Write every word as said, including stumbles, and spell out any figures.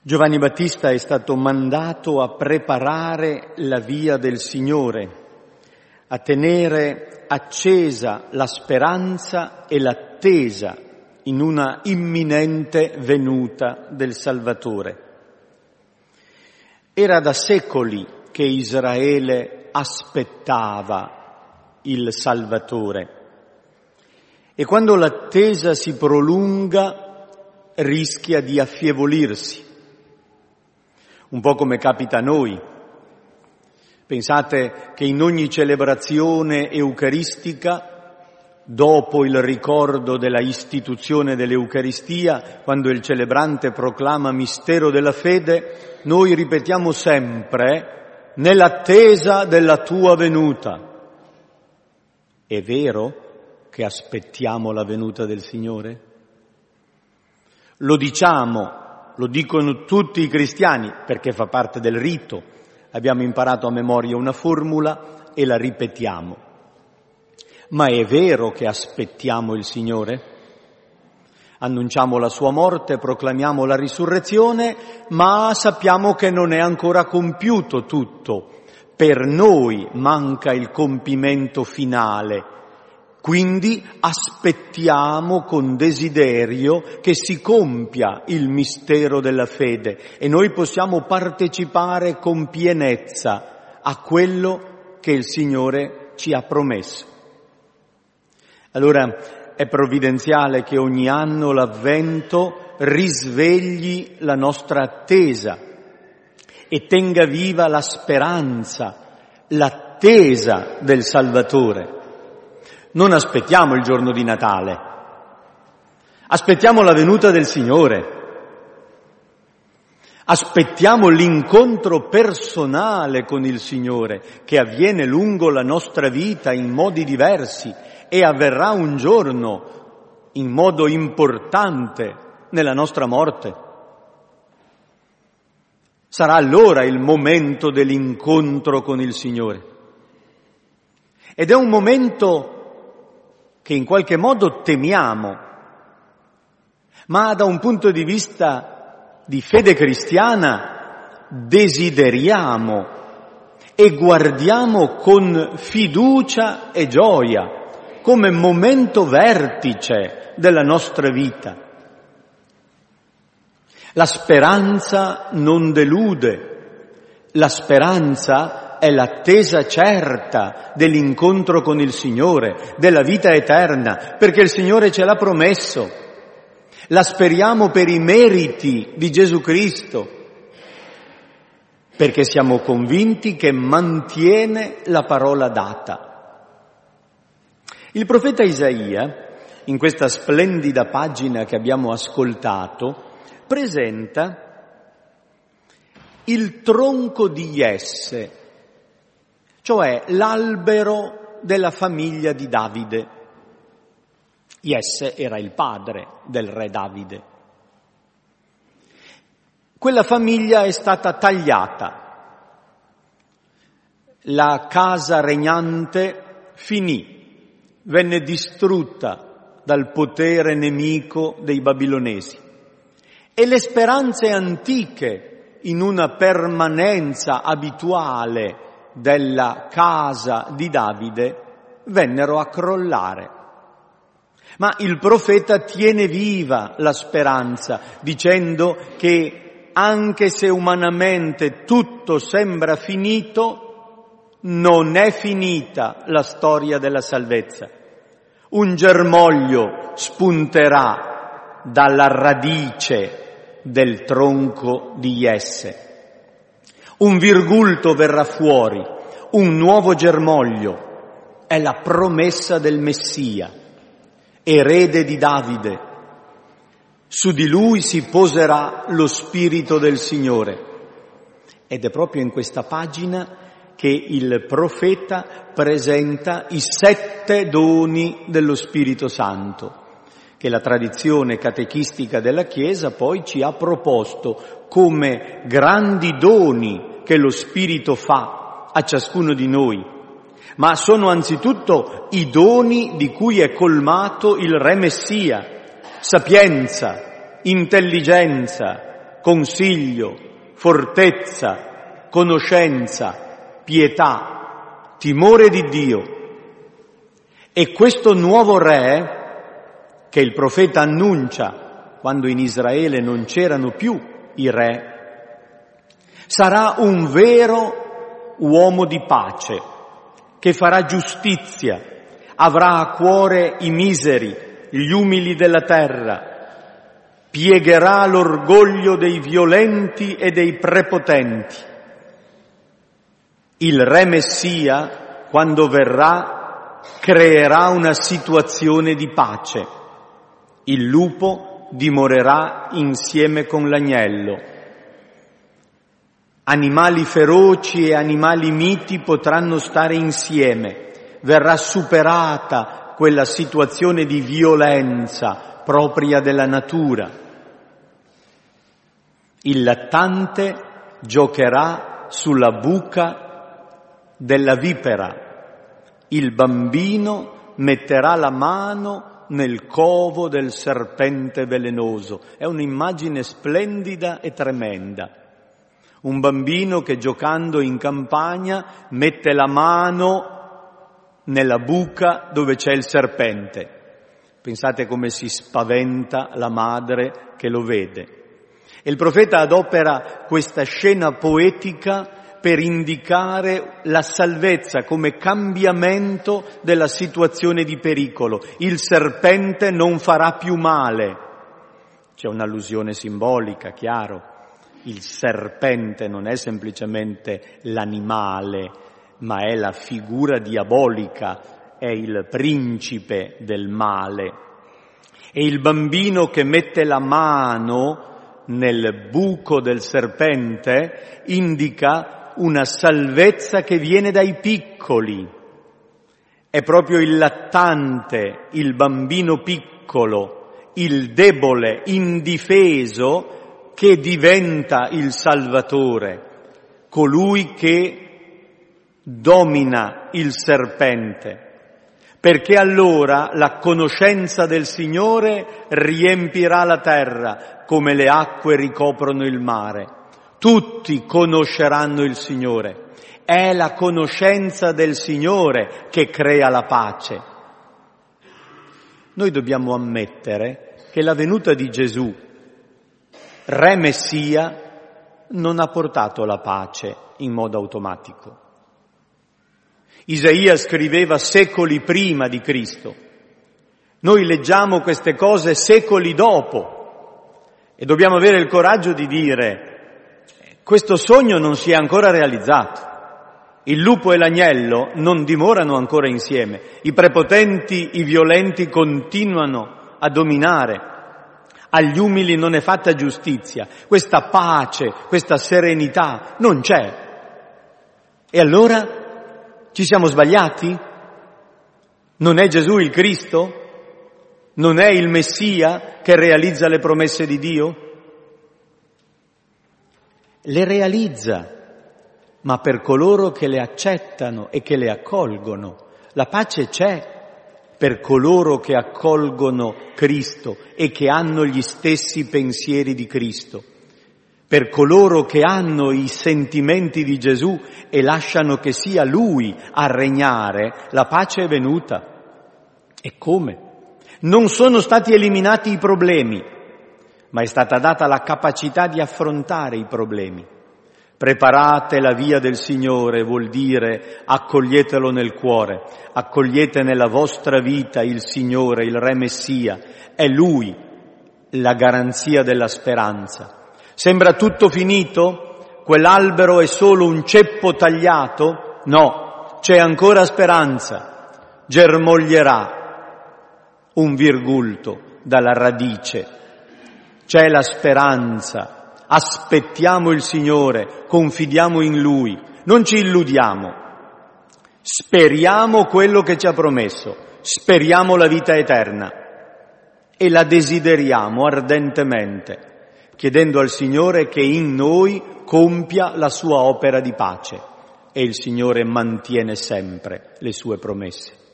Giovanni Battista è stato mandato a preparare la via del Signore, a tenere accesa la speranza e l'attesa in una imminente venuta del Salvatore. Era da secoli che Israele aspettava il Salvatore e quando l'attesa si prolunga rischia di affievolirsi. Un po' come capita a noi. Pensate che in ogni celebrazione eucaristica, dopo il ricordo della istituzione dell'Eucaristia, quando il celebrante proclama mistero della fede, noi ripetiamo sempre nell'attesa della tua venuta. È vero che aspettiamo la venuta del Signore? Lo diciamo. Lo dicono tutti i cristiani perché fa parte del rito. Abbiamo imparato a memoria una formula e la ripetiamo. Ma è vero che aspettiamo il Signore? Annunciamo la sua morte, proclamiamo la risurrezione, ma sappiamo che non è ancora compiuto tutto. Per noi manca il compimento finale. Quindi aspettiamo con desiderio che si compia il mistero della fede e noi possiamo partecipare con pienezza a quello che il Signore ci ha promesso. Allora è provvidenziale che ogni anno l'Avvento risvegli la nostra attesa e tenga viva la speranza, l'attesa del Salvatore. Non aspettiamo il giorno di Natale, aspettiamo la venuta del Signore, aspettiamo l'incontro personale con il Signore che avviene lungo la nostra vita in modi diversi e avverrà un giorno in modo importante nella nostra morte. Sarà allora il momento dell'incontro con il Signore. Ed è un momento che in qualche modo temiamo, ma da un punto di vista di fede cristiana desideriamo e guardiamo con fiducia e gioia, come momento vertice della nostra vita. La speranza non delude, la speranza è l'attesa certa dell'incontro con il Signore, della vita eterna, perché il Signore ce l'ha promesso. La speriamo per i meriti di Gesù Cristo, perché siamo convinti che mantiene la parola data. Il profeta Isaia, in questa splendida pagina che abbiamo ascoltato, presenta il tronco di Jesse, cioè l'albero della famiglia di Davide. Jesse era il padre del re Davide. Quella famiglia è stata tagliata. La casa regnante finì, venne distrutta dal potere nemico dei babilonesi. E le speranze antiche in una permanenza abituale della casa di Davide vennero a crollare. Ma il profeta tiene viva la speranza, dicendo che anche se umanamente tutto sembra finito, non è finita la storia della salvezza. Un germoglio spunterà dalla radice del tronco di Jesse. Un virgulto verrà fuori, un nuovo germoglio, è la promessa del Messia, erede di Davide. Su di lui si poserà lo Spirito del Signore. Ed è proprio in questa pagina che il profeta presenta i sette doni dello Spirito Santo, che la tradizione catechistica della Chiesa poi ci ha proposto come grandi doni che lo Spirito fa a ciascuno di noi, ma sono anzitutto i doni di cui è colmato il Re Messia: sapienza, intelligenza, consiglio, fortezza, conoscenza, pietà, timore di Dio. E questo nuovo re, che il profeta annuncia quando in Israele non c'erano più i re, sarà un vero uomo di pace, che farà giustizia, avrà a cuore i miseri, gli umili della terra, piegherà l'orgoglio dei violenti e dei prepotenti. Il re Messia, quando verrà, creerà una situazione di pace. Il lupo dimorerà insieme con l'agnello. Animali feroci e animali miti potranno stare insieme. Verrà superata quella situazione di violenza propria della natura. Il lattante giocherà sulla buca della vipera. Il bambino metterà la mano nel covo del serpente velenoso. È un'immagine splendida e tremenda. Un bambino che giocando in campagna mette la mano nella buca dove c'è il serpente. Pensate come si spaventa la madre che lo vede. E il profeta adopera questa scena poetica per indicare la salvezza come cambiamento della situazione di pericolo. Il serpente non farà più male. C'è un'allusione simbolica, chiaro. Il serpente non è semplicemente l'animale, ma è la figura diabolica, è il principe del male. E il bambino che mette la mano nel buco del serpente indica una salvezza che viene dai piccoli. È proprio il lattante, il bambino piccolo, il debole, indifeso, che diventa il Salvatore, colui che domina il serpente, perché allora la conoscenza del Signore riempirà la terra come le acque ricoprono il mare. Tutti conosceranno il Signore. È la conoscenza del Signore che crea la pace. Noi dobbiamo ammettere che la venuta di Gesù, Re Messia, non ha portato la pace in modo automatico. Isaia scriveva secoli prima di Cristo. Noi leggiamo queste cose secoli dopo e dobbiamo avere il coraggio di dire: questo sogno non si è ancora realizzato. Il lupo e l'agnello non dimorano ancora insieme. I prepotenti, i violenti continuano a dominare. Agli umili non è fatta giustizia. Questa pace, questa serenità non c'è. E allora ci siamo sbagliati? Non è Gesù il Cristo? Non è il Messia che realizza le promesse di Dio? Le realizza, ma per coloro che le accettano e che le accolgono. La pace c'è per coloro che accolgono Cristo e che hanno gli stessi pensieri di Cristo. Per coloro che hanno i sentimenti di Gesù e lasciano che sia Lui a regnare, la pace è venuta. E come? Non sono stati eliminati i problemi, ma è stata data la capacità di affrontare i problemi. Preparate la via del Signore vuol dire accoglietelo nel cuore, accogliete nella vostra vita il Signore, il Re Messia. È Lui la garanzia della speranza. Sembra tutto finito? Quell'albero è solo un ceppo tagliato? No, c'è ancora speranza. Germoglierà un virgulto dalla radice. C'è la speranza. Aspettiamo il Signore, confidiamo in Lui, non ci illudiamo. Speriamo quello che ci ha promesso, speriamo la vita eterna e la desideriamo ardentemente, chiedendo al Signore che in noi compia la sua opera di pace, e il Signore mantiene sempre le sue promesse.